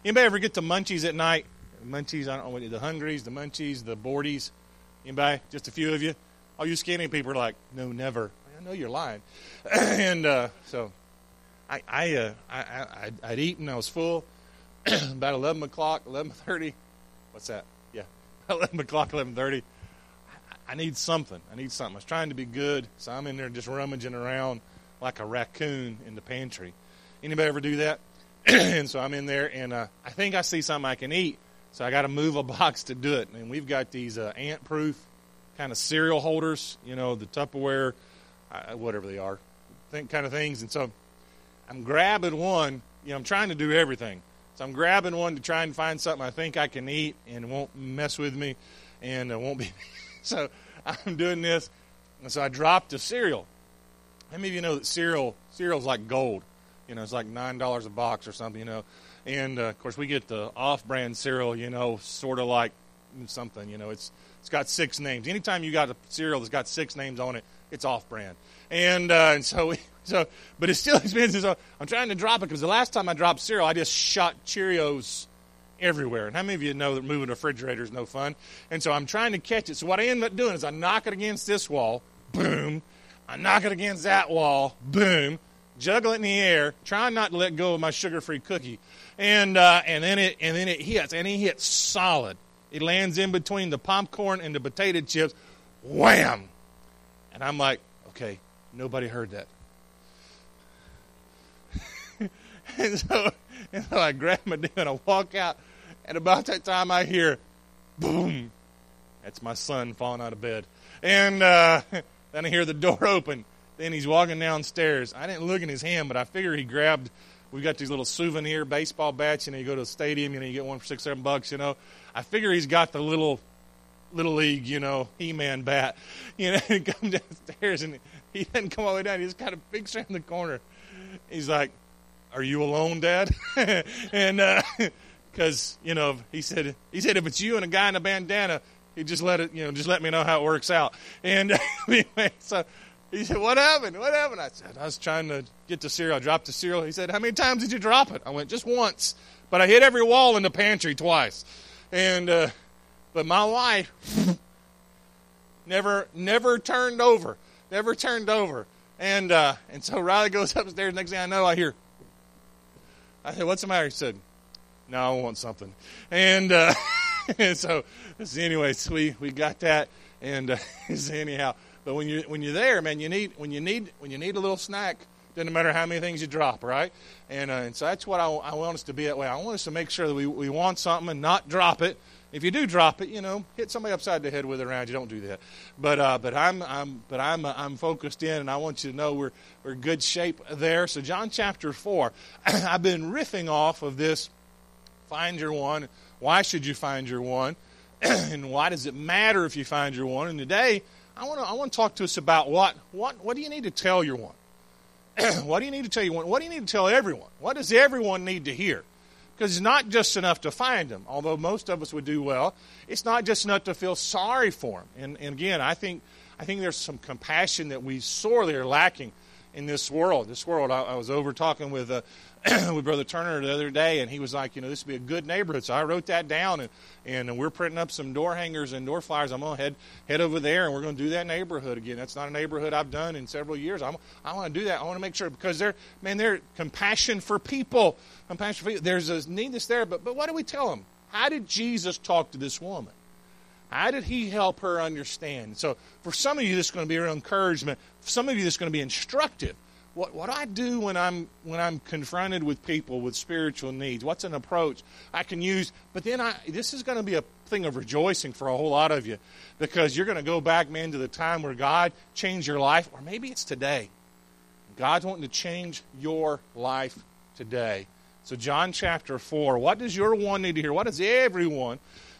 Anybody ever get the munchies at night? Munchies, I don't know what the Hungries, the munchies, the Boardies. Anybody? Just a few of you? All you skinny people are like, no, never. I know you're lying. And so I'd eaten. I was full. About 11 o'clock, 11:30. What's that? Yeah, 11 o'clock, 11:30. I need something. I was trying to be good, so I'm in there just rummaging around like a raccoon in the pantry. Anybody ever do that? And so I'm in there, and I think I see something I can eat. So I got to move a box to do it. And we've got these ant-proof kind of cereal holders, the Tupperware, whatever they are, kind of things. And so I'm grabbing one. I'm trying to do everything. So I'm grabbing one to try and find something I think I can eat and won't mess with me and won't be. So I'm doing this. And so I dropped the cereal. How many of you know that cereal's like gold? It's like $9 a box or something, And, of course, we get the off-brand cereal, sort of like something, It's got 6 names. Anytime you got a cereal that's got 6 names on it, it's off-brand. And but it's still expensive. So I'm trying to drop it because the last time I dropped cereal, I just shot Cheerios everywhere. And how many of you know that moving a refrigerator is no fun? And so I'm trying to catch it. So what I end up doing is I knock it against this wall, boom. I knock it against that wall, boom. Juggle it in the air, trying not to let go of my sugar-free cookie, and then it hits, and it hits solid. It lands in between the popcorn and the potato chips, wham! And I'm like, okay, nobody heard that. and so I grab my deal and I walk out, and about that time I hear, boom! That's my son falling out of bed, and then I hear the door open. Then he's walking downstairs. I didn't look in his hand, but I figure he grabbed, we got these little souvenir baseball bats, you go to the stadium, you get one for $6-7, I figure he's got the little league, He-Man bat, and come downstairs, and he doesn't come all the way down. He just kind of picks around the corner. He's like, "Are you alone, Dad?" And because he said if it's you and a guy in a bandana, he just let me know how it works out. And anyway, so. He said, what happened? I said, I was trying to get the cereal. I dropped the cereal. He said, how many times did you drop it? I went, just once. But I hit every wall in the pantry twice. And but my wife never turned over. Never turned over. And so Riley goes upstairs. Next thing I know, I hear. I said, what's the matter? He said, no, I want something. And so anyways, we got that. And anyhow. But when you're there, man, when you need a little snack, doesn't matter how many things you drop, right? And so that's what I want us to be that way. I want us to make sure that we want something and not drop it. If you do drop it, hit somebody upside the head with it around you. Don't do that. But I'm focused in, and I want you to know we're in good shape there. So John chapter 4, I've been riffing off of this. Find your one. Why should you find your one? And why does it matter if you find your one? And today, I want to talk to us about what do you need to tell your one? What do you need to tell your one? What do you need to tell everyone? What does everyone need to hear? Because it's not just enough to find them, although most of us would do well. It's not just enough to feel sorry for them. And again, I think there's some compassion that we sorely are lacking in this world. I was over talking with Brother Turner the other day, and he was like, this would be a good neighborhood. So I wrote that down, and we're printing up some door hangers and door flyers. I'm going to head over there, and we're going to do that neighborhood again. That's not a neighborhood I've done in several years. I want to do that. I want to make sure, because they're compassion for people. Compassion for people. There's a need that's there, but what do we tell them? How did Jesus talk to this woman? How did he help her understand? So for some of you, this is going to be an encouragement. For some of you, this is going to be instructive. What I do when I'm confronted with people with spiritual needs, what's an approach I can use? But then this is going to be a thing of rejoicing for a whole lot of you, because you're going to go back, man, to the time where God changed your life, or maybe it's today. God's wanting to change your life today. So John chapter 4, what does your one need to hear? What does everyone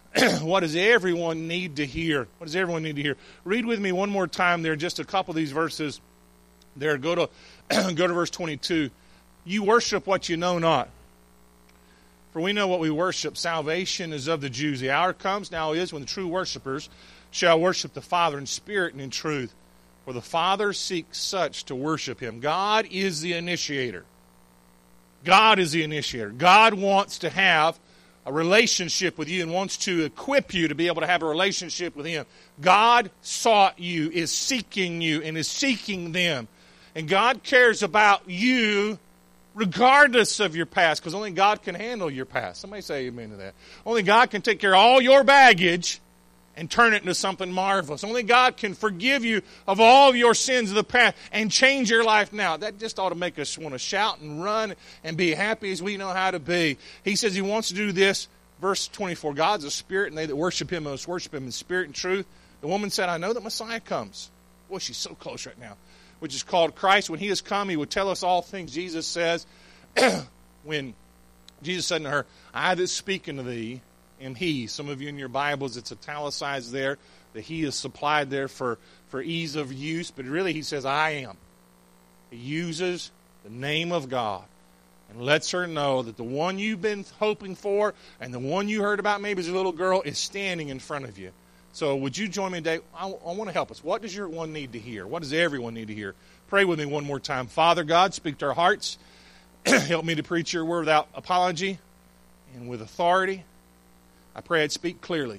need to hear? What does everyone need to hear? Read with me one more time there, just a couple of these verses there. Go to verse 22. You worship what you know not. For we know what we worship. Salvation is of the Jews. The hour comes, now is, when the true worshipers shall worship the Father in spirit and in truth. For the Father seeks such to worship him. God is the initiator. God is the initiator. God wants to have a relationship with you and wants to equip you to be able to have a relationship with Him. God sought you, is seeking you, and is seeking them. And God cares about you regardless of your past, because only God can handle your past. Somebody say amen to that. Only God can take care of all your baggage and turn it into something marvelous. Only God can forgive you of all of your sins of the past and change your life now. That just ought to make us want to shout and run and be happy as we know how to be. He says He wants to do this. Verse 24, God's a spirit, and they that worship Him must worship Him in spirit and truth. The woman said, I know that Messiah comes. Boy, she's so close right now. Which is called Christ. When He has come, He will tell us all things. Jesus says, when Jesus said to her, I that speak unto thee am He. Some of you in your Bibles, it's italicized there. The He is supplied there for ease of use. But really He says, I am. He uses the name of God and lets her know that the one you've been hoping for and the one you heard about maybe as a little girl is standing in front of you. So would you join me today? I want to help us. What does your one need to hear? What does everyone need to hear? Pray with me one more time. Father God, speak to our hearts. Help me to preach your word without apology and with authority. I pray I'd speak clearly.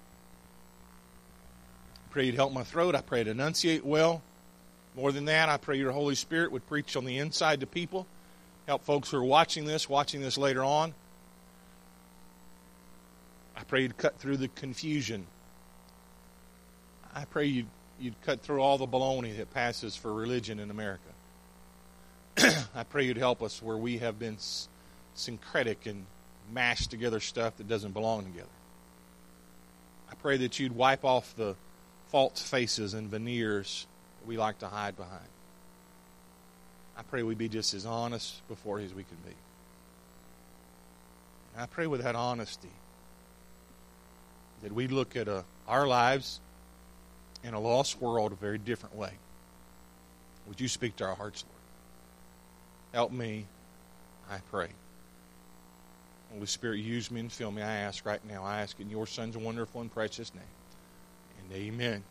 I pray you'd help my throat. I pray I'd enunciate well. More than that, I pray your Holy Spirit would preach on the inside to people. Help folks who are watching this later on. I pray you'd cut through the confusion. I pray you'd cut through all the baloney that passes for religion in America. I pray you'd help us where we have been syncretic and mashed together stuff that doesn't belong together. I pray that you'd wipe off the false faces and veneers that we like to hide behind. I pray we be just as honest before you as we can be. And I pray with that honesty that we look at our lives in a lost world a very different way. Would you speak to our hearts, Lord? Help me, I pray. Holy Spirit, use me and fill me, I ask right now. I ask in your Son's wonderful and precious name. And amen.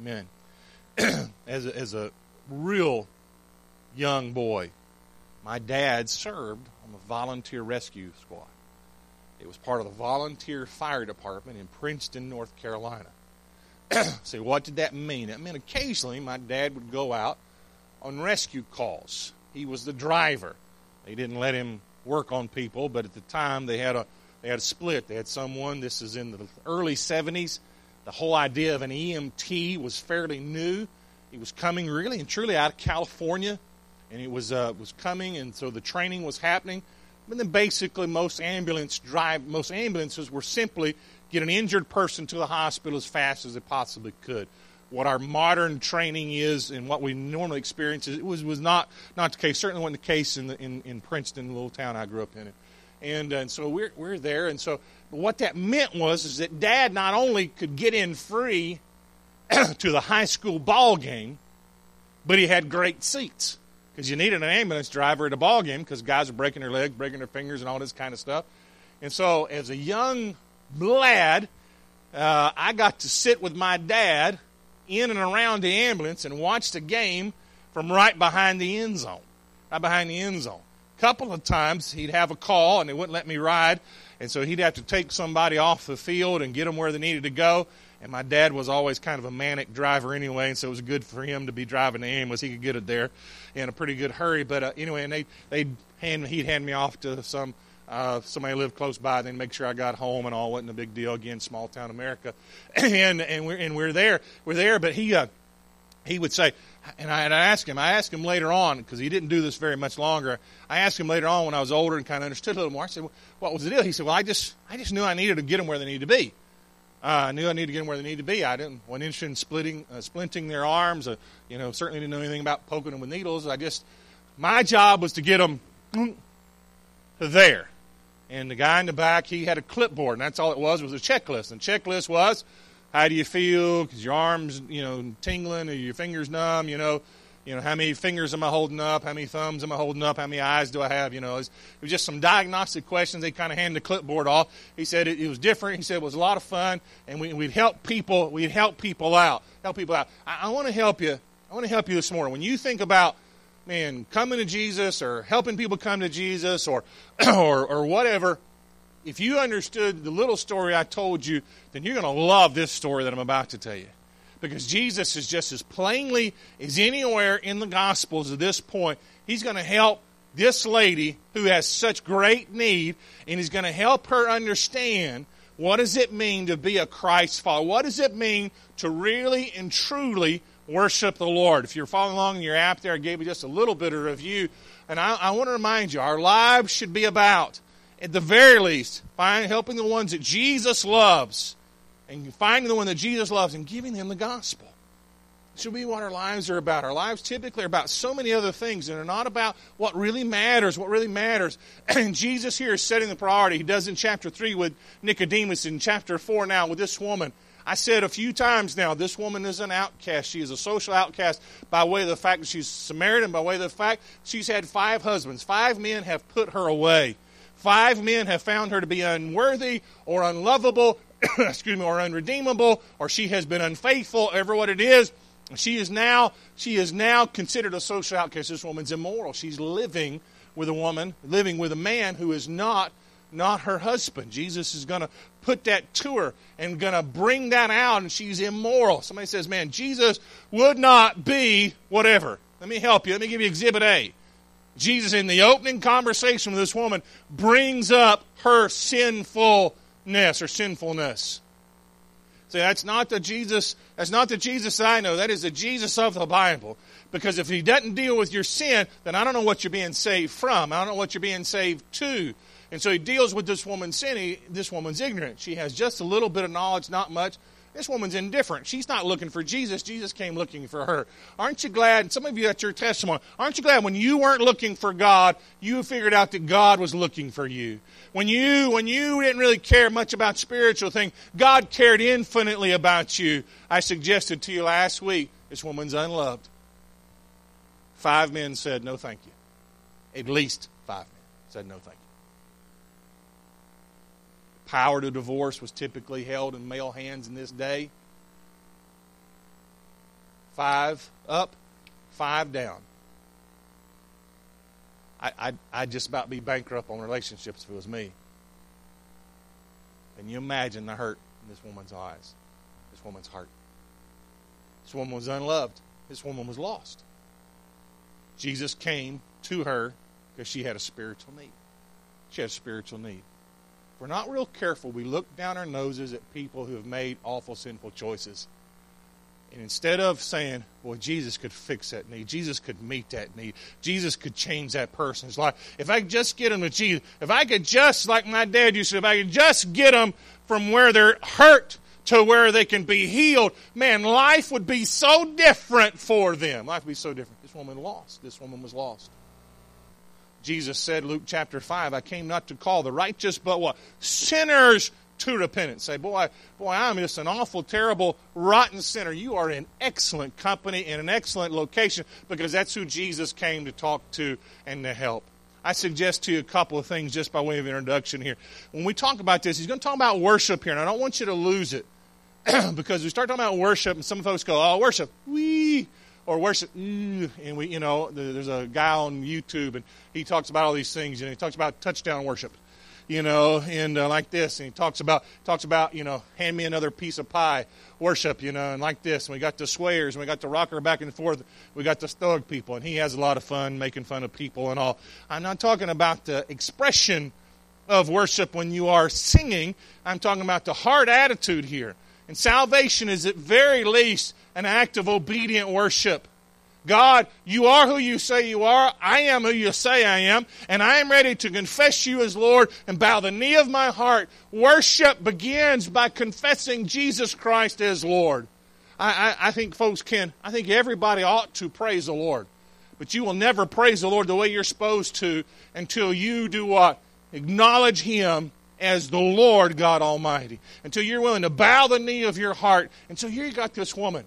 Amen. As a real young boy, my dad served on the volunteer rescue squad. It was part of the volunteer fire department in Princeton, North Carolina. So what did that mean? It meant occasionally my dad would go out on rescue calls. He was the driver. They didn't let him work on people, but at the time they had a split. They had someone, this is in the early 70s. The whole idea of an EMT was fairly new. He was coming really and truly out of California, and it was coming, and so the training was happening. But then basically most ambulances were simply get an injured person to the hospital as fast as they possibly could. What our modern training is and what we normally experience was not the case. Certainly wasn't the case in Princeton, the little town I grew up in. And so we're there. And so what that meant is that Dad not only could get in free to the high school ball game, but he had great seats. Because you needed an ambulance driver at a ball game because guys are breaking their legs, breaking their fingers, and all this kind of stuff. And so as a young lad, I got to sit with my dad in and around the ambulance and watch the game from right behind the end zone. Right behind the end zone. A couple of times he'd have a call and they wouldn't let me ride. And so he'd have to take somebody off the field and get them where they needed to go. And my dad was always kind of a manic driver anyway, and so it was good for him to be driving the ambulance. He could get it there in a pretty good hurry. But anyway, and he'd hand me off to somebody who lived close by, then make sure I got home and all. Wasn't a big deal. Again, small town America, and we're there. But he would say, and I asked him later on, because he didn't do this very much longer. I asked him later on when I was older and kind of understood a little more. I said, well, what was the deal? He said, well, I just knew I needed to get them where they needed to be. I knew I needed to get them where they needed to be. I wasn't interested in splinting their arms. Certainly didn't know anything about poking them with needles. My job was to get them to there. And the guy in the back, he had a clipboard, and that's all it was a checklist. And the checklist was, how do you feel? Because your arms, tingling, or your fingers numb, how many fingers am I holding up? How many thumbs am I holding up? How many eyes do I have? It was just some diagnostic questions. They kind of handed the clipboard off. He said it was different. He said it was a lot of fun, and we'd help people. We'd help people out. I want to help you. I want to help you this morning. When you think about coming to Jesus or helping people come to Jesus or or whatever, if you understood the little story I told you, then you're going to love this story that I'm about to tell you. Because Jesus is just as plainly as anywhere in the Gospels at this point, he's going to help this lady who has such great need, and he's going to help her understand what does it mean to be a Christ follower. What does it mean to really and truly worship the Lord? If you're following along in your app there, I gave you just a little bit of review. And I want to remind you, our lives should be about, at the very least, helping the ones that Jesus loves, and finding the one that Jesus loves and giving them the gospel. It should be what our lives are about. Our lives typically are about so many other things, and they're not about what really matters. What really matters. And Jesus here is setting the priority. He does in chapter 3 with Nicodemus, in chapter 4 now with this woman. I said a few times now, this woman is an outcast. She is a social outcast by way of the fact that she's Samaritan, by way of the fact she's had 5 husbands. 5 men have put her away. 5 men have found her to be unworthy or unlovable, or unredeemable, or she has been unfaithful, ever what it is. She is now considered a social outcast. This woman's immoral. She's living with a man who is not her husband. Jesus is going to put that to her and going to bring that out, and she's immoral. Somebody says, man, Jesus would not be whatever. Let me help you. Let me give you Exhibit A. Jesus, in the opening conversation with this woman, brings up her sinfulness. See, that's not the Jesus that I know. That is the Jesus of the Bible. Because if he doesn't deal with your sin, then I don't know what you're being saved from. I don't know what you're being saved to. And so he deals with this woman's sin. This woman's ignorant. She has just a little bit of knowledge, not much. This woman's indifferent. She's not looking for Jesus. Jesus came looking for her. Aren't you glad, some of you at your testimony, aren't you glad when you weren't looking for God, you figured out that God was looking for you? When you didn't really care much about spiritual things, God cared infinitely about you. I suggested to you last week, this woman's unloved. 5 men said, no thank you. At least 5 men said no thank you. Power to divorce was typically held in male hands in this day. 5 up, 5 down. I'd just about be bankrupt on relationships if it was me. Can you imagine the hurt in this woman's eyes? This woman's heart. This woman was unloved. This woman was lost. Jesus came to her because she had a spiritual need. She had a spiritual need. If we're not real careful, we look down our noses at people who have made awful, sinful choices. And instead of saying, well, Jesus could fix that need, Jesus could meet that need, Jesus could change that person's life. If I could just get them to Jesus, if I could just, like my dad used to, if I could just get them from where they're hurt to where they can be healed, man, life would be so different for them. Life would be so different. This woman lost. This woman was lost. Jesus said, Luke chapter 5, I came not to call the righteous, but what? Sinners to repentance. Say, boy, I'm just an awful, terrible, rotten sinner. You are in excellent company, in an excellent location, because that's who Jesus came to talk to and to help. I suggest to you a couple of things just by way of introduction here. When we talk about this, he's going to talk about worship here, and I don't want you to lose it. Because we start talking about worship, and some folks go, oh, worship, wee, or worship, and we, there's a guy on YouTube, and he talks about all these things, and he talks about touchdown worship, and like this, and he talks about, hand me another piece of pie worship, and like this, and we got the swayers, and we got the rocker back and forth, we got the stoic people, and he has a lot of fun making fun of people and all. I'm not talking about the expression of worship when you are singing. I'm talking about the heart attitude here. And salvation is at very least an act of obedient worship. God, you are who you say you are. I am who you say I am. And I am ready to confess you as Lord and bow the knee of my heart. Worship begins by confessing Jesus Christ as Lord. I think I think everybody ought to praise the Lord. But you will never praise the Lord the way you're supposed to until you do what? Acknowledge Him as the Lord God Almighty. Until you're willing to bow the knee of your heart. And so here you got this woman.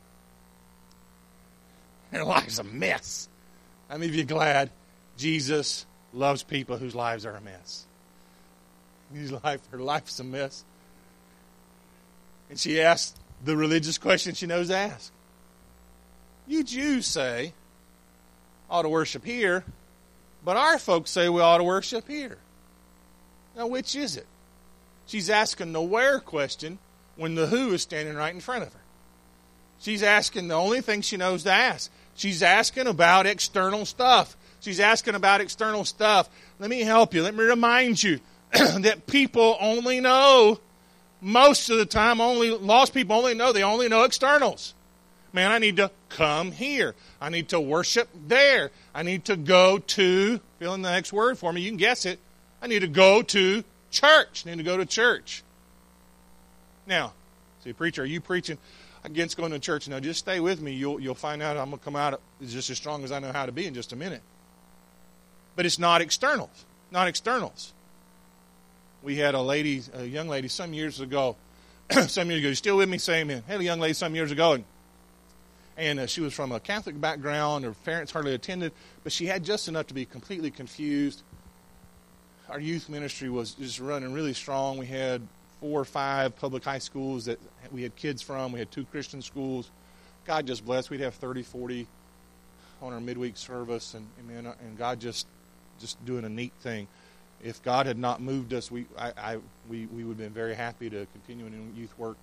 Her life's a mess. How many of you glad Jesus loves people whose lives are a mess? Her life's a mess. And she asked the religious question she knows to ask. You Jews say ought to worship here, but our folks say we ought to worship here. Now, which is it? She's asking the where question when the who is standing right in front of her. She's asking the only thing she knows to ask. She's asking about external stuff. She's asking about external stuff. Let me help you. Let me remind you that people only know, most of the time, lost people only know externals. Man, I need to come here. I need to worship there. I need to go to, fill in the next word for me, you can guess it. I need to go to church. I need to go to church. Now, see, preacher, are you preaching against going to church? No, just stay with me. You'll find out I'm going to come out just as strong as I know how to be in just a minute. But it's not externals. Not externals. We had a young lady some years ago. You still with me? Say amen. Had a young lady some years ago, and she was from a Catholic background. Her parents hardly attended, but she had just enough to be completely confused. Our youth ministry was just running really strong. We had 4 or 5 public high schools that we had kids from. We had 2 Christian schools. God just blessed. We'd have 30, 40 on our midweek service, and God just doing a neat thing. If God had not moved us, we would have been very happy to continue in youth work.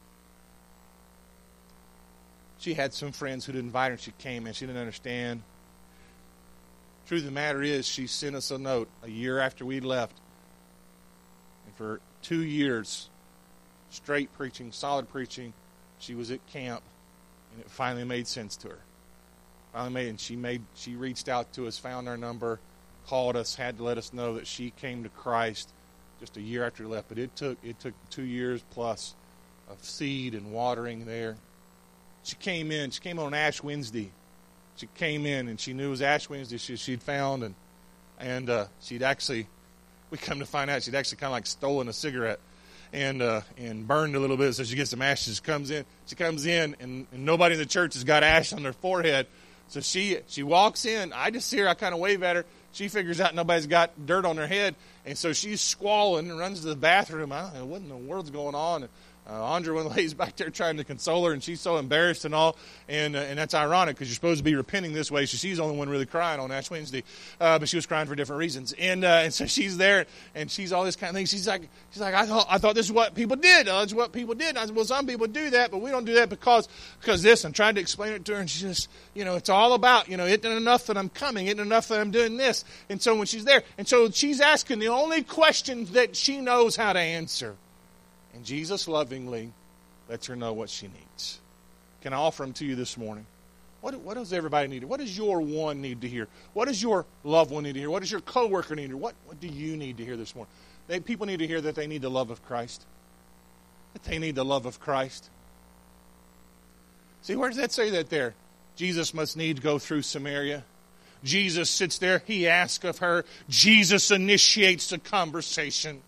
She had some friends who didn't invite her, and she came, and she didn't understand. Truth of the matter is, she sent us a note a year after we left. And for 2 years, straight preaching, solid preaching, she was at camp, and it finally made sense to her. She reached out to us, found our number, called us, had to let us know that she came to Christ just a year after we left. But it took 2 years plus of seed and watering there. She came on Ash Wednesday. She came in, and she knew it was Ash Wednesday she'd found, and she'd actually, we come to find out, she'd actually kind of like stolen a cigarette and burned a little bit, so she gets some ashes. She comes in, and nobody in the church has got ash on their forehead. So she walks in. I just see her. I kind of wave at her. She figures out nobody's got dirt on their head, and so she's squalling and runs to the bathroom. I don't know what in the world's going on. Andrea, one of the ladies back there, trying to console her, and she's so embarrassed and all. And that's ironic because you're supposed to be repenting this way. So she's the only one really crying on Ash Wednesday, but she was crying for different reasons. And so she's there, and she's all this kind of thing. She's like, I thought this is what people did. That's what people did. And I said, well, some people do that, but we don't do that because this. I'm trying to explain it to her, and she just, it's all about, isn't enough that I'm coming, isn't enough that I'm doing this. And so when she's there, and so she's asking the only questions that she knows how to answer. And Jesus lovingly lets her know what she needs. Can I offer them to you this morning? What does everybody need? What does your one need to hear? What does your loved one need to hear? What does your coworker need to hear? What do you need to hear this morning? People need to hear that they need the love of Christ. That they need the love of Christ. See, where does that say that there? Jesus must need to go through Samaria. Jesus sits there. He asks of her. Jesus initiates the conversation.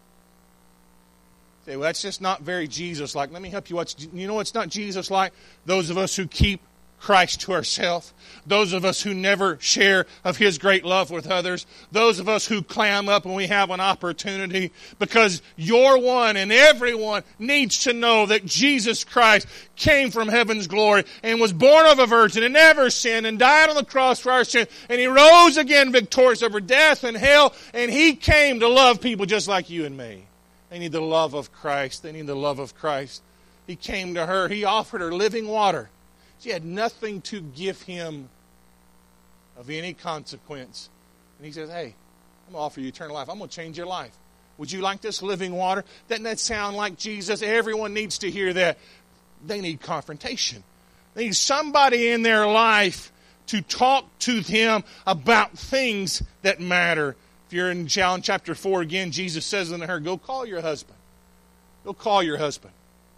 Say, well, that's just not very Jesus-like. Let me help you. What's not Jesus-like? Those of us who keep Christ to ourselves. Those of us who never share of His great love with others. Those of us who clam up when we have an opportunity. Because your one and everyone needs to know that Jesus Christ came from heaven's glory and was born of a virgin and never sinned and died on the cross for our sin. And He rose again victorious over death and hell. And He came to love people just like you and me. They need the love of Christ. They need the love of Christ. He came to her. He offered her living water. She had nothing to give Him of any consequence. And He says, hey, I'm going to offer you eternal life. I'm going to change your life. Would you like this living water? Doesn't that sound like Jesus? Everyone needs to hear that. They need confrontation. They need somebody in their life to talk to them about things that matter. If you're in John chapter 4 again, Jesus says unto her, go call your husband. Go call your husband.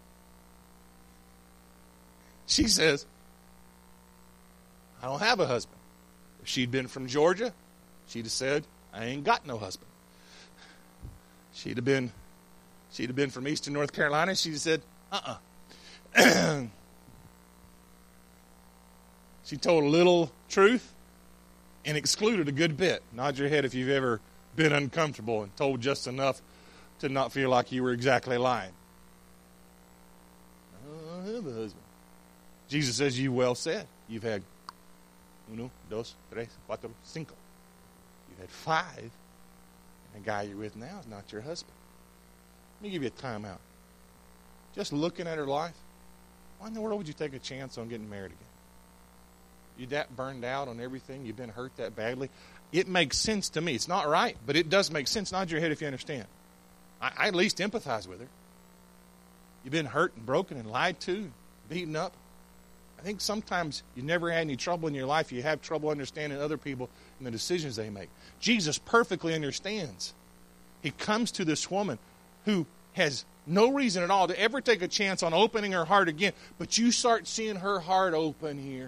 She says, I don't have a husband. If she'd been from Georgia, she'd have said, I ain't got no husband. She'd have been from Eastern North Carolina, she'd have said, She told a little truth and excluded a good bit. Nod your head if you've ever been uncomfortable and told just enough to not feel like you were exactly lying. I don't have a husband. Jesus says, you well said. You've had Uno, dos, tres, cuatro, cinco. You had 5, and the guy you're with now is not your husband. Let me give you a timeout. Just looking at her life, why in the world would you take a chance on getting married again? You that burned out on everything? You've been hurt that badly? It makes sense to me. It's not right, but it does make sense. Nod your head if you understand. I at least empathize with her. You've been hurt and broken and lied to, beaten up. I think sometimes you never had any trouble in your life. You have trouble understanding other people and the decisions they make. Jesus perfectly understands. He comes to this woman who has no reason at all to ever take a chance on opening her heart again, but you start seeing her heart open here.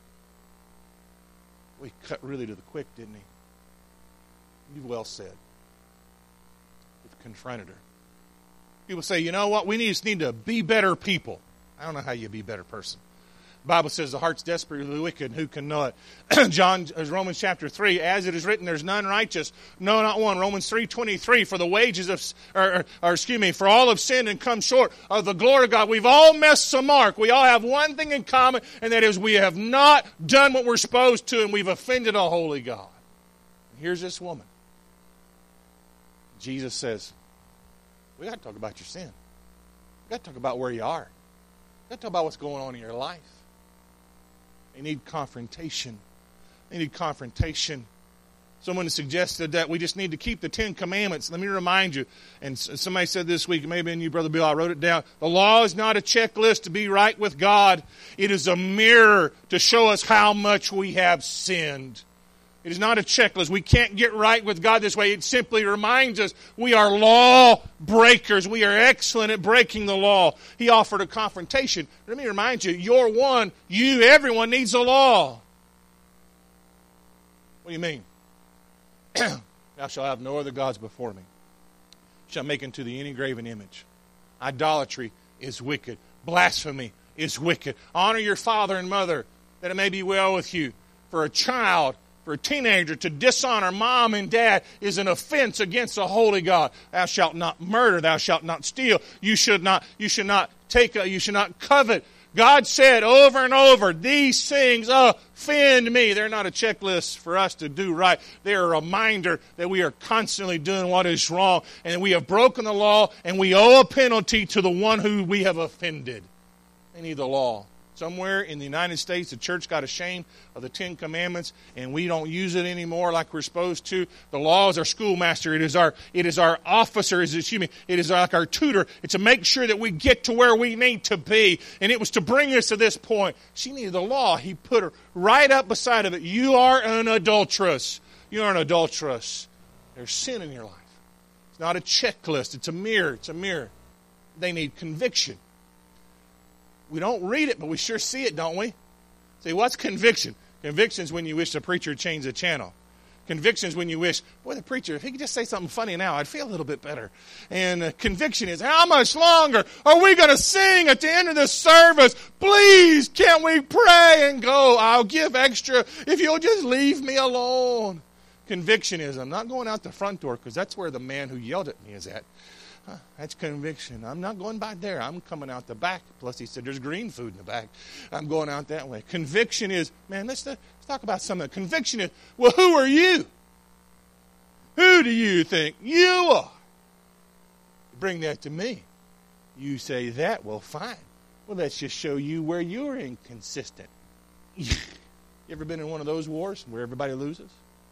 We cut really to the quick, didn't he? You've well said. We've confronted her. People say, you know what? We just need to be better people. I don't know how you be a better person. The Bible says the heart's desperately wicked, and who can know it? Romans chapter 3, as it is written, there's none righteous, no, not one. Romans 3:23, for the wages of, for all have sinned and come short of the glory of God. We've all missed the mark. We all have one thing in common, and that is we have not done what we're supposed to, and we've offended a holy God. And here's this woman. Jesus says, we got to talk about your sin. We got to talk about where you are. We got to talk about what's going on in your life. They need confrontation. They need confrontation. Someone suggested that we just need to keep the 10 Commandments. Let me remind you, and somebody said this week, maybe in you, Brother Bill, I wrote it down. The law is not a checklist to be right with God. It is a mirror to show us how much we have sinned. It is not a checklist. We can't get right with God this way. It simply reminds us we are law breakers. We are excellent at breaking the law. He offered a confrontation. Let me remind you, you're one. You, everyone needs a law. What do you mean? Thou shalt have no other gods before me. Shall make unto thee any graven image. Idolatry is wicked. Blasphemy is wicked. Honor your father and mother, that it may be well with you. For a child, for a teenager to dishonor mom and dad is an offense against the holy God. Thou shalt not murder. Thou shalt not steal. You should not covet. God said over and over, these things offend me. They're not a checklist for us to do right. They're a reminder that we are constantly doing what is wrong, and we have broken the law, and we owe a penalty to the one who we have offended. They need the law. Somewhere in the United States, the church got ashamed of the 10 Commandments, and we don't use it anymore like we're supposed to. The law is our schoolmaster. It is our officer. It is like our tutor. It's to make sure that we get to where we need to be. And it was to bring us to this point. She needed the law. He put her right up beside of it. You are an adulteress. You are an adulteress. There's sin in your life. It's not a checklist. It's a mirror. It's a mirror. They need conviction. We don't read it, but we sure see it, don't we? See, what's conviction? Conviction is when you wish the preacher changed the channel. Conviction is when you wish, boy, the preacher, if he could just say something funny now, I'd feel a little bit better. And conviction is, how much longer are we going to sing at the end of this service? Please, can't we pray and go? I'll give extra if you'll just leave me alone. Conviction is, I'm not going out the front door because that's where the man who yelled at me is at. That's conviction. I'm not going back there. I'm coming out the back. Plus, he said there's green food in the back. I'm going out that way. Conviction is, man, let's talk about something. Conviction is, well, who are you? Who do you think you are? Bring that to me. You say that, well, fine. Well, let's just show you where you're inconsistent. You ever been in one of those wars where everybody loses?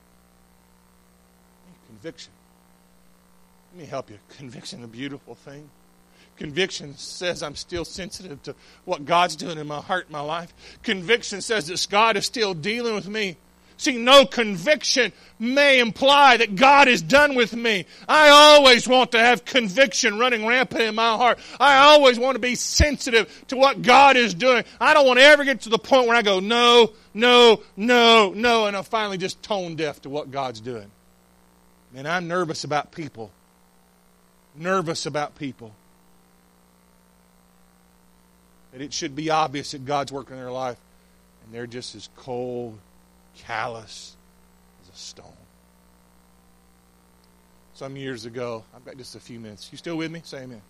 Conviction. Let me help you. Conviction is a beautiful thing. Conviction says I'm still sensitive to what God's doing in my heart, my life. Conviction says that God is still dealing with me. See, no conviction may imply that God is done with me. I always want to have conviction running rampant in my heart. I always want to be sensitive to what God is doing. I don't want to ever get to the point where I go, no, no, no, no, and I'm finally just tone deaf to what God's doing. And I'm nervous about people. Nervous about people. That it should be obvious that God's working in their life, and they're just as cold, callous as a stone. Some years ago, I've got just a few minutes. You still with me? Say amen.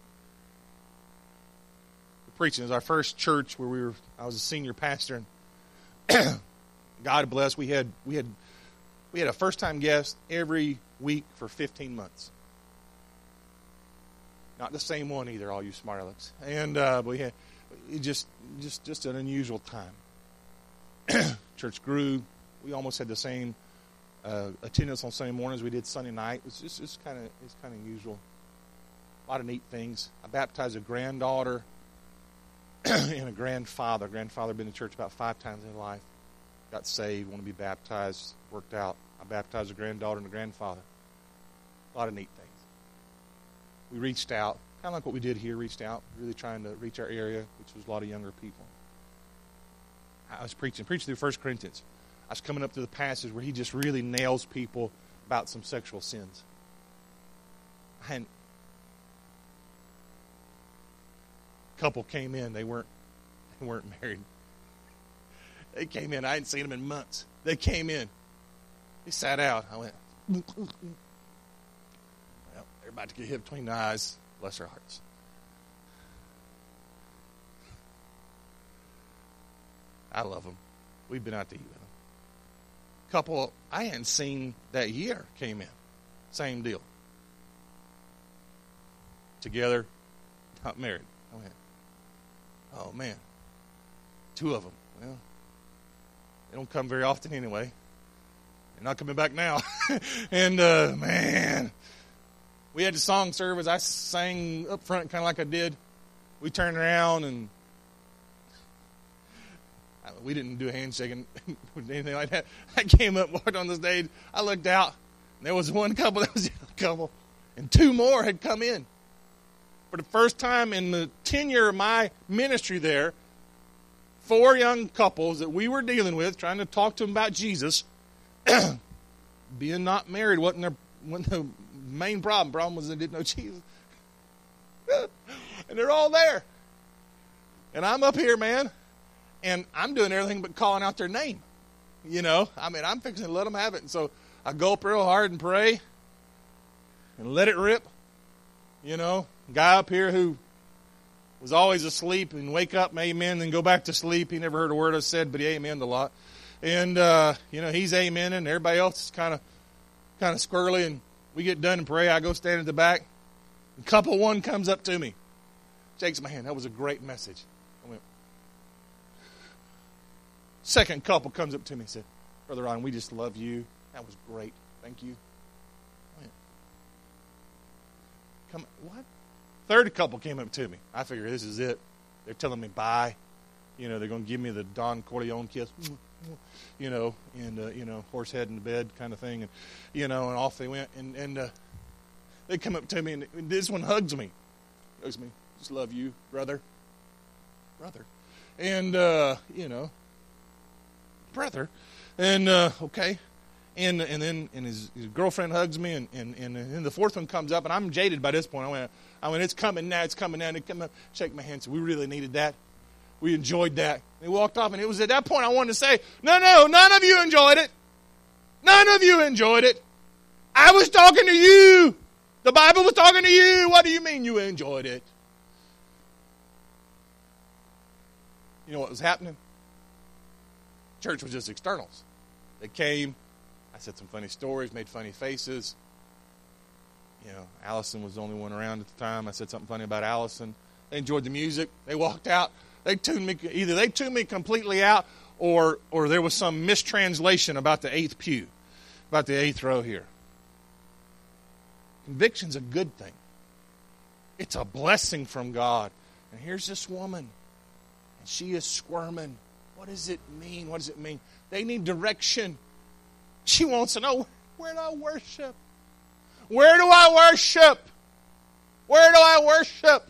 We're preaching. It was our first church where I was a senior pastor. And God bless. We had a first-time guest every week for 15 months. Not the same one either, all you smart alecks. And we had just an unusual time. Church grew. We almost had the same attendance on Sunday mornings we did Sunday night. It's kind of unusual. A lot of neat things. I baptized a granddaughter and a grandfather. Grandfather been to church about 5 times in his life. Got saved, wanted to be baptized, worked out. I baptized a granddaughter and a grandfather. A lot of neat things. We reached out, kind of like what we did here, reached out, really trying to reach our area, which was a lot of younger people. I was preaching through 1 Corinthians. I was coming up to the passage where he just really nails people about some sexual sins. A couple came in, they weren't married. They came in, I hadn't seen them in months. They came in. He sat out. I went, well, they're about to get hit between the eyes. Bless their hearts. I love them. We've been out to eat with them. Couple I hadn't seen that year came in. Same deal. Together, not married. I went, oh man. 2 of them. Well, they don't come very often anyway. They're not coming back now. And, man, we had the song service. I sang up front kind of like I did. We turned around and we didn't do a handshake or anything like that. I came up, walked on the stage. I looked out, and there was one couple, that was the other couple, and 2 more had come in. For the first time in the tenure of my ministry there, 4 young couples that we were dealing with, trying to talk to them about Jesus, being not married wasn't the main problem. The problem was they didn't know Jesus. And they're all there. And I'm up here, man, and I'm doing everything but calling out their name. You know, I mean, I'm fixing to let them have it. And so I go up real hard and pray and let it rip. You know, guy up here who was always asleep and wake up, amen, then go back to sleep. He never heard a word I said, but he amened a lot. And, you know, he's amening, and everybody else is kind of squirrely, and we get done and pray. I go stand at the back. And couple 1 comes up to me, shakes my hand. That was a great message. I went. Second couple comes up to me and said, Brother Ron, we just love you. That was great. Thank you. I went, come, what? Third couple came up to me. I figure this is it. They're telling me bye. You know, they're going to give me the Don Corleone kiss. You know, and, you know, horse head in the bed kind of thing. And, you know, and off they went. And they come up to me, and this one hugs me. Hugs me. Just love you, brother. Brother. And, you know, brother. And, okay. And then his girlfriend hugs me, and then the 4th one comes up, and I'm jaded by this point. I went, it's coming now, it's coming now. And they come up, shake my hand, so we really needed that. We enjoyed that. They walked off, and it was at that point I wanted to say, no, none of you enjoyed it. None of you enjoyed it. I was talking to you. The Bible was talking to you. What do you mean you enjoyed it? You know what was happening? Church was just externals. They came. I said some funny stories, made funny faces. You know, Allison was the only one around at the time. I said something funny about Allison. They enjoyed the music. They walked out. Either they tuned me completely out, or there was some mistranslation about the 8th pew, about the 8th row here. Conviction's a good thing. It's a blessing from God. And here's this woman, and she is squirming. What does it mean? What does it mean? They need direction. She wants to know, where do I worship? Where do I worship? Where do I worship?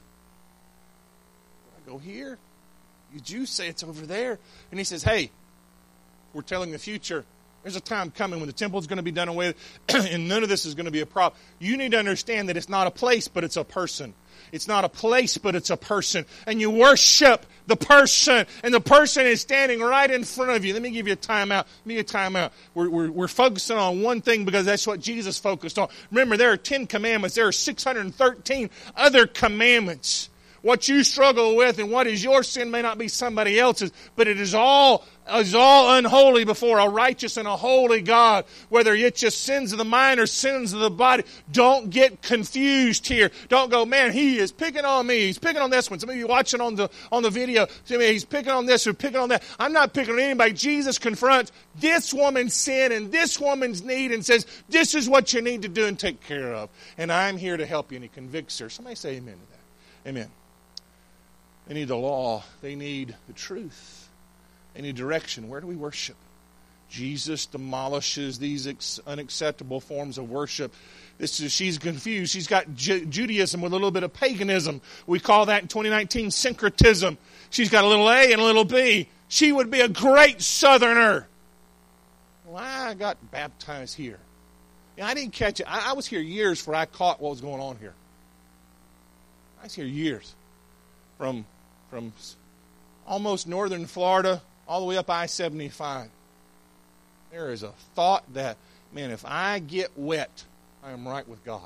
I go here. You Jews say it's over there. And he says, hey, we're telling the future. There's a time coming when the temple's going to be done away with, and none of this is going to be a problem. You need to understand that it's not a place, but it's a person. It's not a place, but it's a person. And you worship the person, and the person is standing right in front of you. Let me give you a timeout. We're focusing on one thing because that's what Jesus focused on. Remember, there are 10 commandments. There are 613 other commandments. What you struggle with and what is your sin may not be somebody else's, but it is all unholy before a righteous and a holy God, whether it's just sins of the mind or sins of the body. Don't get confused here. Don't go, man, he is picking on me. He's picking on this one. Some of you watching on the video, he's picking on this or picking on that. I'm not picking on anybody. Jesus confronts this woman's sin and this woman's need and says, this is what you need to do and take care of. And I'm here to help you. And he convicts her. Somebody say amen to that. Amen. They need the law. They need the truth. They need direction. Where do we worship? Jesus demolishes these unacceptable forms of worship. She's confused. She's got Judaism with a little bit of paganism. We call that in 2019 syncretism. She's got a little A and a little B. She would be a great Southerner. Well, I got baptized here. Yeah, I didn't catch it. I was here years before I caught what was going on here. I was here years. From almost northern Florida all the way up I-75. There is a thought that, man, if I get wet, I am right with God.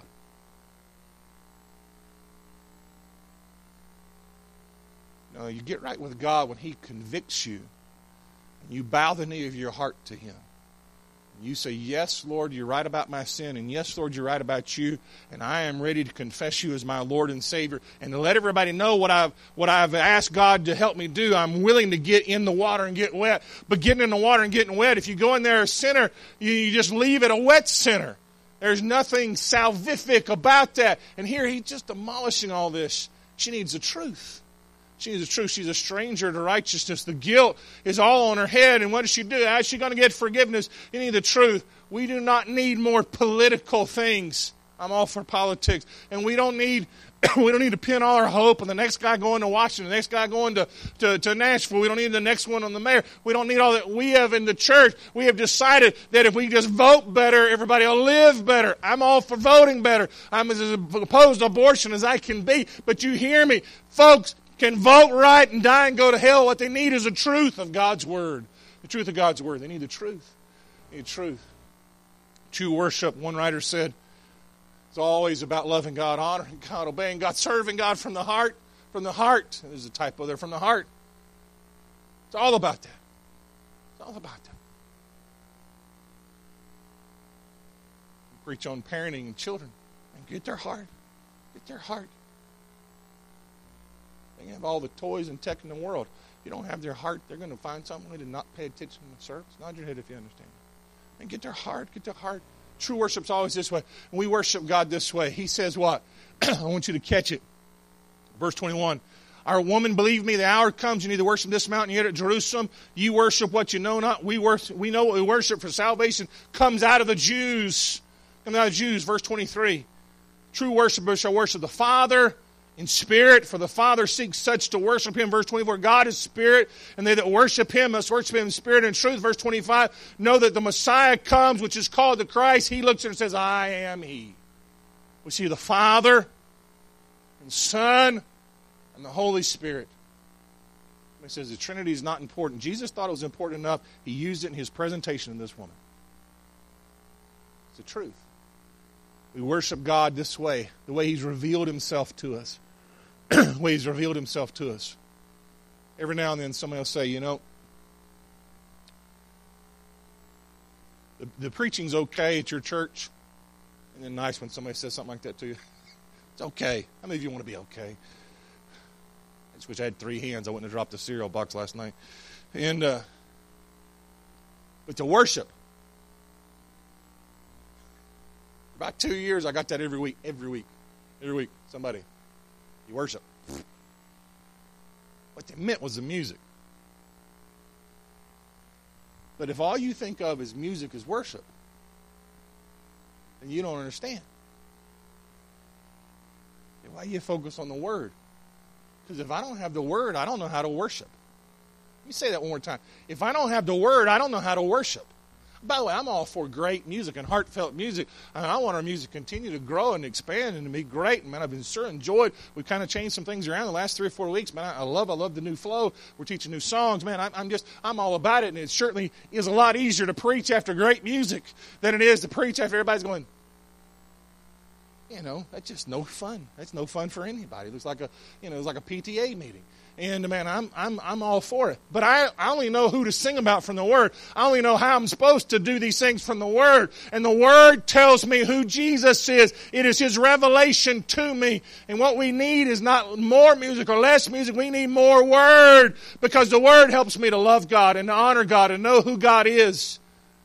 No, you get right with God when He convicts you. And you bow the knee of your heart to Him. You say, yes, Lord, you're right about my sin, and yes, Lord, you're right about you, and I am ready to confess you as my Lord and Savior, and to let everybody know what I've asked God to help me do. I'm willing to get in the water and get wet. But getting in the water and getting wet, if you go in there a sinner, you just leave it a wet sinner. There's nothing salvific about that. And here He's just demolishing all this. She needs the truth. She needs the truth. She's a stranger to righteousness. The guilt is all on her head. And what does she do? How is she going to get forgiveness? You need the truth. We do not need more political things. I'm all for politics. And we don't need to pin all our hope on the next guy going to Washington, the next guy going to Nashville. We don't need the next one on the mayor. We don't need all that. We have in the church, we have decided that if we just vote better, everybody will live better. I'm all for voting better. I'm as opposed to abortion as I can be. But you hear me. Folks can vote right and die and go to hell. What they need is the truth of God's Word. The truth of God's Word. They need the truth. They need truth. True worship, one writer said, it's always about loving God, honoring God, obeying God, serving God from the heart. From the heart. There's a typo there, from the heart. It's all about that. It's all about that. We preach on parenting and children. And get their heart. Get their heart. They can have all the toys and tech in the world. If you don't have their heart, they're going to find some way to not pay attention to service. Nod your head if you understand. And get their heart. Get their heart. True worship's always this way. And we worship God this way. He says what? I want you to catch it. Verse 21. Our woman, believe me, the hour comes you neither worship this mountain yet at Jerusalem. You worship what you know not. We know what we worship, for salvation comes out of the Jews. Comes out of the Jews. Verse 23. True worshipers shall worship the Father in spirit, for the Father seeks such to worship Him. Verse 24, God is spirit, and they that worship Him must worship Him in spirit and truth. Verse 25, know that the Messiah comes, which is called the Christ. He looks at it and says, I am He. We see the Father and Son and the Holy Spirit. He says the Trinity is not important. Jesus thought it was important enough. He used it in His presentation of this woman. It's the truth. We worship God this way, the way He's revealed Himself to us. The way He's revealed Himself to us. Every now and then somebody will say, you know, the preaching's okay at your church. And then nice when somebody says something like that to you. It's okay. How many of you want to be okay? I just wish I had 3 hands. I wouldn't have dropped the cereal box last night. And but to worship. For about 2 years, I got that every week. Somebody. You worship. What they meant was the music. But if all you think of is music is worship, then you don't understand. Then why you focus on the Word? Because if I don't have the Word, I don't know how to worship. Let me say that one more time. If I don't have the Word, I don't know how to worship. By the way, I'm all for great music and heartfelt music. I want our music to continue to grow and expand and to be great. Man, I've been sure enjoyed. We've kind of changed some things around the last 3 or 4 weeks. Man, I love the new flow. We're teaching new songs. Man, I'm all about it. And it certainly is a lot easier to preach after great music than it is to preach after everybody's going. That's just no fun. That's no fun for anybody. It looks like it's like a PTA meeting. And man, I'm all for it. But I only know who to sing about from the Word. I only know how I'm supposed to do these things from the Word. And the Word tells me who Jesus is. It is His revelation to me. And what we need is not more music or less music. We need more Word. Because the Word helps me to love God and to honor God and know who God is.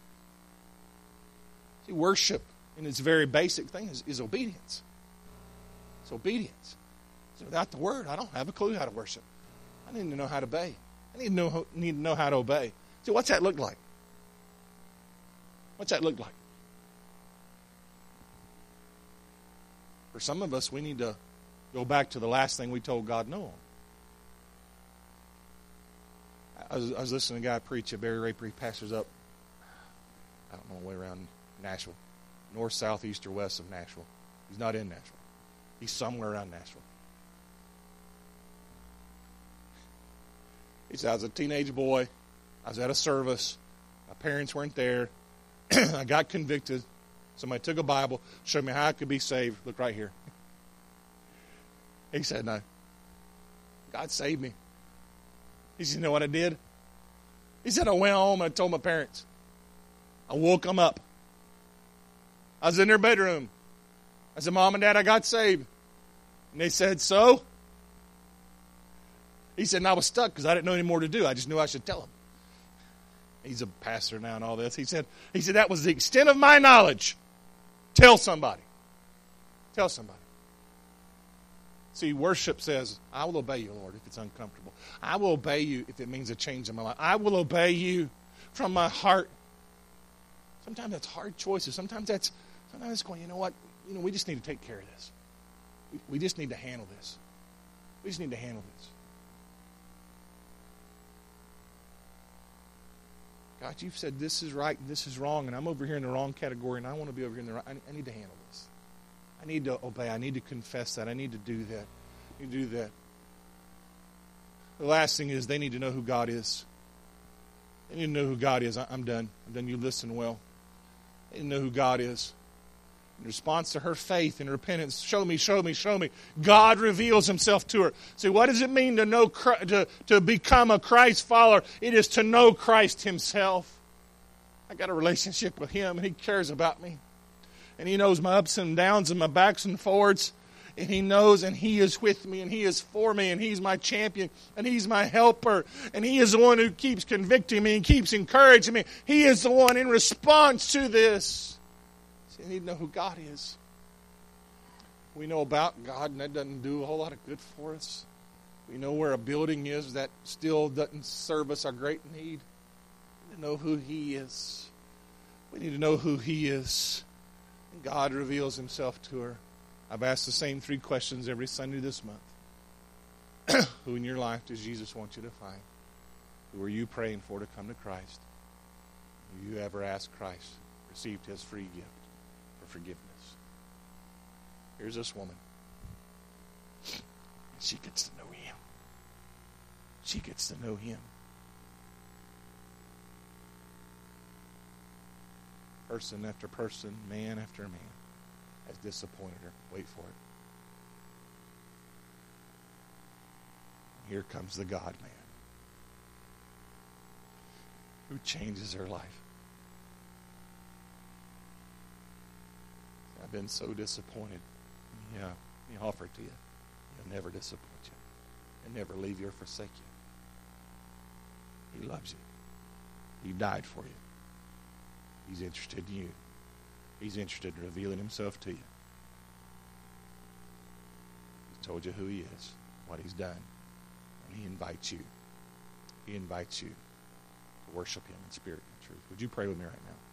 See, worship in its very basic thing is obedience. It's obedience. So without the Word, I don't have a clue how to worship. I need to know how to obey. I need to know how to obey. So what's that look like? What's that look like? For some of us, we need to go back to the last thing we told God no on. I was listening to a guy preach at Barry Raper. He pastors up, I don't know, way around Nashville. North, south, east, or west of Nashville. He's not in Nashville. He's somewhere around Nashville. He said, I was a teenage boy. I was at a service. My parents weren't there. I got convicted. Somebody took a Bible, showed me how I could be saved. Look right here. He said, no. God saved me. He said, you know what I did? He said, I went home and I told my parents. I woke them up. I was in their bedroom. I said, Mom and Dad, I got saved. And they said, so? He said, and I was stuck because I didn't know any more to do. I just knew I should tell them. He's a pastor now and all this. He said, that was the extent of my knowledge. Tell somebody. Tell somebody. See, worship says, I will obey you, Lord, if it's uncomfortable. I will obey you if it means a change in my life. I will obey you from my heart. Sometimes that's hard choices. Sometimes it's going, you know what? We just need to take care of this. We just need to handle this. We just need to handle this. God, you've said this is right and this is wrong, and I'm over here in the wrong category, and I want to be over here in the right. I need to handle this. I need to obey. I need to confess that. I need to do that. I need to do that. The last thing is they need to know who God is. They need to know who God is. I'm done. You listen well. They need to know who God is. In response to her faith and repentance, show me, show me, show me. God reveals Himself to her. See, what does it mean to know to become a Christ follower? It is to know Christ Himself. I got a relationship with Him, and He cares about me. And He knows my ups and downs and my backs and forwards. And He knows, and He is with me, and He is for me, and He's my champion, and He's my helper. And He is the one who keeps convicting me and keeps encouraging me. He is the one in response to this. You need to know who God is. We know about God, and that doesn't do a whole lot of good for us. We know where a building is that still doesn't serve us our great need. We need to know who He is. We need to know who He is. And God reveals Himself to her. I've asked the same 3 questions every Sunday this month. Who in your life does Jesus want you to find? Who are you praying for to come to Christ? Have you ever asked Christ, received His free gift for forgiveness? Here's this woman. She gets to know Him. She gets to know Him. Person after person, man after man has disappointed her. Wait for it. Here comes the God-man who changes her life. I've been so disappointed. Yeah, He offered to you. He'll never disappoint you. He'll never leave you or forsake you. He loves you. He died for you. He's interested in you. He's interested in revealing Himself to you. He's told you who He is, what He's done. And He invites you. He invites you to worship Him in spirit and truth. Would you pray with me right now?